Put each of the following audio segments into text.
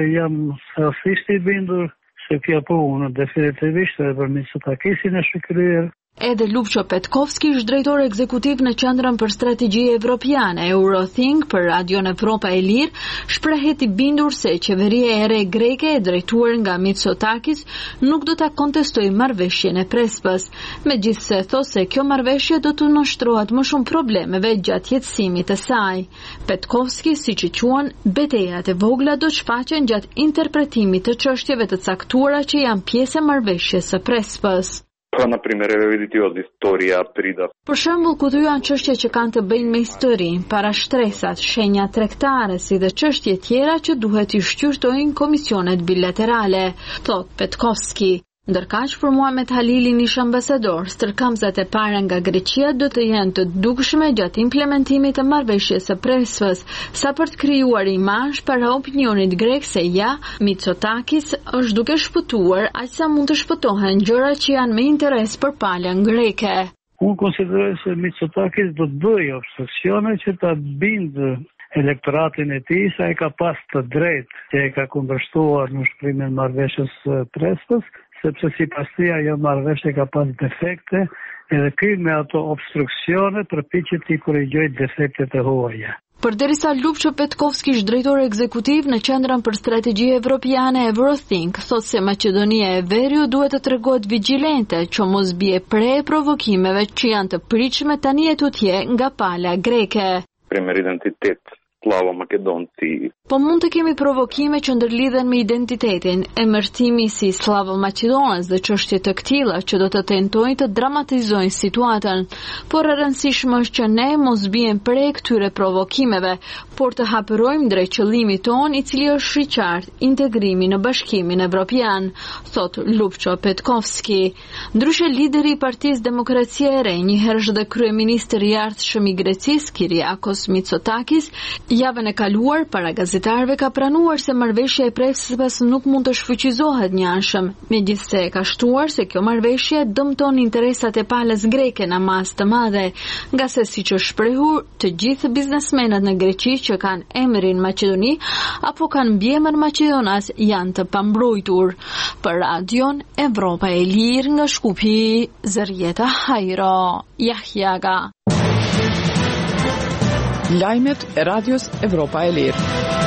jam thellësisht I bindur se kjo punë definitivisht edhe për Mitsotakisin e shkryer. Edhe Lupço Petkovski është drejtor ekzekutiv në Qendrën për Strategji Evropiane, Eurothink, për Radion Evropa e Lirë, shprehet I bindur se qeveria e re greke e drejtuar nga Mitsotakis nuk do ta kontestojë marrëveshjen e Prespës, megjithse thosë se kjo marrëveshje do të nënshtrohet më shumë problemeve gjatë jetësimit të saj. Petkovski, siç I quan, betejat e vogla do të shfaqen gjatë interpretimit të çështjeve të caktuara që janë pjesë e marrëveshjes së Prespës. Për shembull, këtu janë çështje që kanë të bëjnë me historinë, parashtresat, shenja tregtare, si dhe çështje tjera që duhet I shqyrtojnë komisionet bilaterale, thot Petkovski. Ndërkaq, për Muhamet Halilin ish ambasador, stërkamzat e para nga Greqia do të jenë të dukshme gjatë implementimit të marrëveshjes së Prespës, sa për të krijuar imazh para opinionit grek se ja, Mitsotakis është duke shpëtuar aq sa mund të shpëtohen gjërat që janë me interes për palën greke. Unë konsideroj se Mitsotakis do të bëjë obstruksione që ta bindë elektoratin e tij sa e ka pas të drejtë që e ka kundërshtuar në shkrimin e marrëveshjes së Prespës, sepse sipas tij ajo marrëveshje ka pas defekte, edhe ky me ato obstruksione përpiqet të korrigjojë defektet e huaja. Përderisa Lupço Petkovski është drejtor ekzekutiv në Qendrën për Strategji Evropiane Eurothink, thotë se Maqedonia e Veriut duhet të tregohet vigjilente që mos bie pre provokimeve që janë të pritshme tani e tutje nga pala greke. Po mund të kemi provokime që ndërlidhen me identitetin, emërtimi si slavo-maqedonës dhe çështje të këtilla që do të tentojnë të dramatizojnë situatën, por e rëndësishme është që ne mos bien pre këtyre provokimeve, por të hapërojmë drejt qëllimit ton I cili është I qartë, integrimi në Bashkimin Evropian, thot Lupço Petkovski. Ndryshe lideri I Partisë Demokracia e Re, njëherë dhe kryeministër I ardhshëm I Grecisë, Kyriakos Mitsotakis, javën e kaluar para gazetarëve ka pranuar se marrëveshja e Prespës nuk mund të shfuqizohet njëanshëm, megjithse ka shtuar se kjo marrëveshje dëmton interesat e palës greke në masë të madhe, nga se siç është shprehur, të gjithë biznesmenët në Greqi që kanë emrin Maqedoni apo kanë mbiemër Maqedonas janë të pambrojtur. Për Radion Evropa e Lirë nga Shkupi, Zërjeta Hajro, Jahjaga. Lajmet e Radios Evropa e Lirë.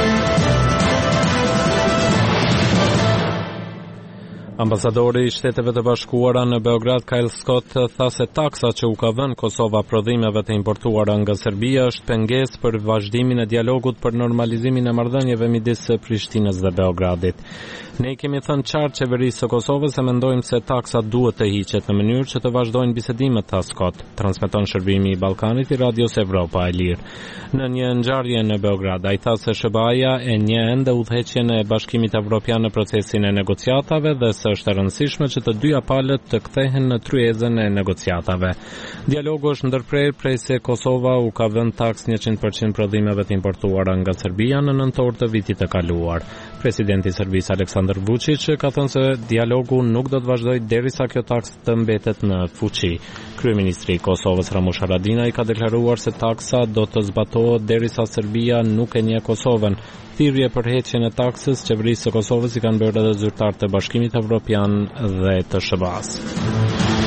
Ambasadori I Shteteve të Bashkuara në Beograd, Kyle Scott, tha se taksa që u ka dhënë Kosova prodhimeve të importuara nga Serbia është pengesë për vazhdimin e dialogut për normalizimin e marrëdhënieve midis Prishtinës dhe Beogradit. Ne kemi thënë qartë qeverisë së Kosovës se mendojmë se taksa duhet të hiqet në mënyrë që të vazhdojnë bisedimet, tha Scott, transmeton shërbimi I Ballkanit I Radios Evropa e Lirë. Në një ngjarje në Beograd, ai tha se SBA-ja e njeh ende udhëheqjen e Bashkimit Evropian në procesin e negociatave dhe se është e rëndësishme që të dyja palët të kthehen në tryezën e negociatave. Dialogu është ndërprer prej se Kosova u ka vënë taks 100% prodhimeve të importuara nga Serbia në nëntor të vitit të kaluar. Presidenti I Serbisë Aleksandar Vučić ka thënë se dialogu nuk do të vazhdojë derisa kjo taks të mbetet në fuqi. Kryeministri I Kosovës Ramush Haradinaj ka deklaruar se taksa do të zbatohet derisa Serbia nuk e njeh Kosovën. Thirrje për heqjen e taksës qeverisë së Kosovës I kanë bërë edhe zyrtarët e Bashkimit Evropian dhe të SBA-s.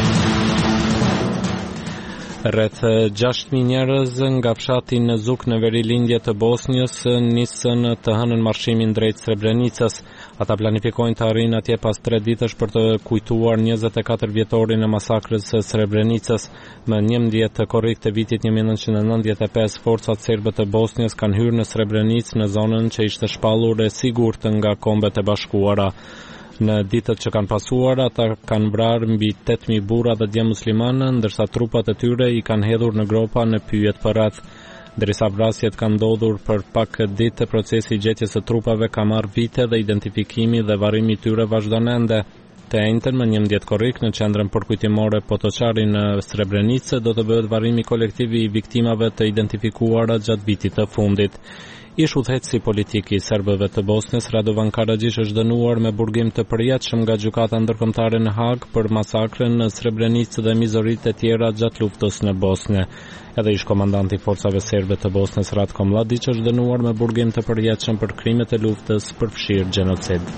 Rreth 6.000 njerëz nga fshati në Zuk në veri lindje të Bosnjës nisën të hënën marshimin drejt Srebrenicës. Ata planifikojnë të arrijnë atje pas 3 ditësh për të kujtuar 24 vjetorin e masakrës së Srebrenicës. Më 11 korrik të vitit 1995, forcat serbe të Bosnjës kanë hyrë në Srebrenicë në zonën që ishte shpallur e sigurt nga Kombet e Bashkuara. Në ditët që kanë pasuar, ata kanë vrarë mbi 8.000 burra dhe djem muslimanë, ndërsa trupat e tyre I kanë hedhur në gropa në pyjet për rreth. Derisa vrasjet kanë ndodhur për pak ditë, procesi I gjetjes së trupave ka marrë vite dhe identifikimi dhe varrimi I tyre vazhdon ende. Të njëjtën më 11 korrik në qendrën përkujtimore Potoçari në Srebrenicë do të bëhet varrimi kolektiv I viktimave të identifikuara gjatë vitit të fundit. Ish udhëheqësi politik I serbëve të Bosnjës Radovan Karadžić është dënuar me burgim të përjetshëm nga gjykata ndërkombëtare në Hag për masakrën në Srebrenicë dhe mizoritë e tjera gjatë luftës në Bosnjë. Edhe ish komandanti I forcave serbe të Bosnjës Ratko Mladić është dënuar me burgim të përjetshëm për krimet e luftës përfshirë gjenocid.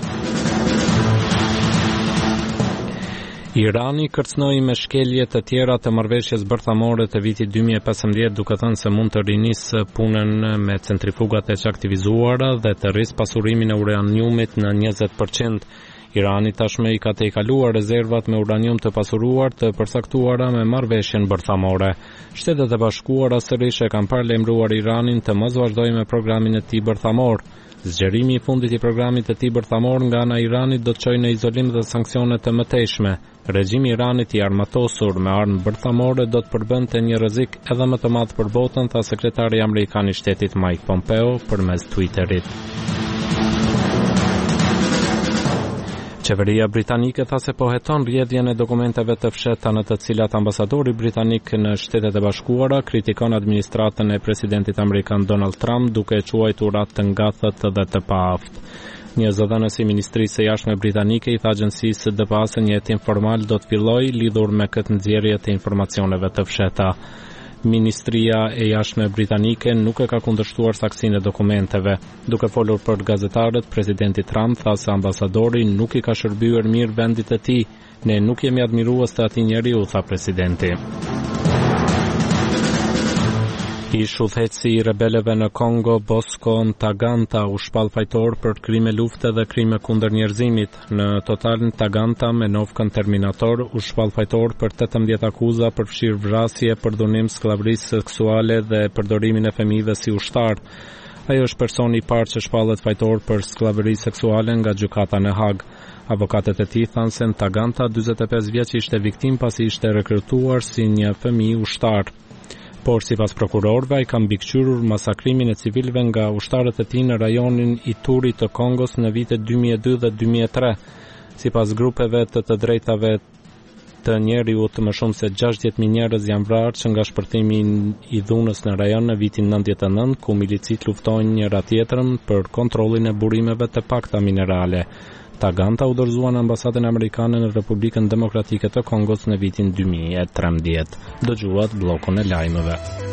Irani kërcënoi me shkelje të tjera të marrëveshjes bërthamore të vitit 2015 duke thënë se mund të rinisë punën me centrifugat e aktivizuara dhe të rrisë pasurimin e uraniumit në 20%. Irani tashmë I ka tejkaluar rezervat me uranium të pasuruar të përcaktuara me marrëveshjen bërthamore. Shtetet e Bashkuara sërish e kanë paralajmëruar Iranin të mos vazhdojë me programin e tij bërthamor. Zgjerimi I fundit I programit të tij bërthamor nga ana e Iranit do të çojë në izolim dhe sanksione të mëtejshme. Regjimi I Iranit I armatosur me armë bërthamore do të përbënte një rrezik edhe më të madh për botën, tha sekretari amerikan I shtetit Mike Pompeo përmes Twitterit. Qeveria britanike tha se po heton rrjedhjen e dokumenteve të fshehta në të cilat ambasadori britanik në Shtetet e Bashkuara kritikon administratën e presidentit amerikan Donald Trump duke e quajtur atë të ngathët dhe të paaftë. Një zëdhënës I Ministrisë së Jashtme britanike I tha agjencisë DPA se një hetim formal do të fillojë lidhur me këtë nxjerrje të informacioneve të fshehta. Ministria e Jashtme britanike nuk e ka kundërshtuar saksinë e dokumenteve. Duke folur për gazetarët, presidenti Trump tha se ambasadori nuk I ka shërbyer mirë vendit të tij. Ne nuk jemi admirues të atij njeriu, tha presidenti. Ish udhëheqësi I rebeleve në Kongo, Bosco Ntaganda, u shpall fajtor për krime lufte dhe krime kundër njerëzimit. Në total Ntaganda me novkën terminator u shpall fajtor për 18 akuza përfshirë vrasje, përdhunim skllavërisë seksuale dhe përdorimin e fëmijëve si ushtar. Ajo është personi I parë që shpallet fajtor për skllavëri seksuale nga gjykata në Hag. Avokatet e tij thanë se Ntaganda, 45 vjeç, ishte viktim pasi ishte rekrutuar si një fëmijë ushtar. Por sipas prokurorëve ai ka mbikëqyrur masakrimin e civilëve nga ushtarët e tij në rajonin Ituri të Kongos në vitet 2002 dhe 2003. Sipas grupeve të drejtave të njeriut, më shumë se 60.000 njerëz janë vrarë që nga shpërthimi I dhunës në rajon në vitin 99, ku milicit luftojnë njëra tjetrën për kontrollin e burimeve të pakta minerale. Ntaganda u dorëzua në ambasadën amerikane në Republikën Demokratike të Kongos në vitin 2013. Dëgjuat bllokun e lajmeve.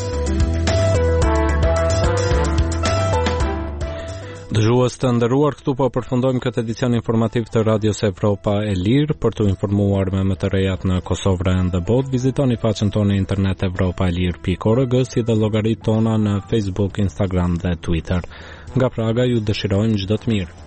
Dëgjues të nderuar, këtu po përfundojmë këtë edicion informativ të Radios Evropa e Lirë. Për të informuar me më të rejat në Kosovë dhe botë, vizitoni faqen tonë internet evropaelir.org, si dhe llogaritë tona në Facebook, Instagram dhe Twitter. Nga Praga ju dëshirojmë çdo të mirë.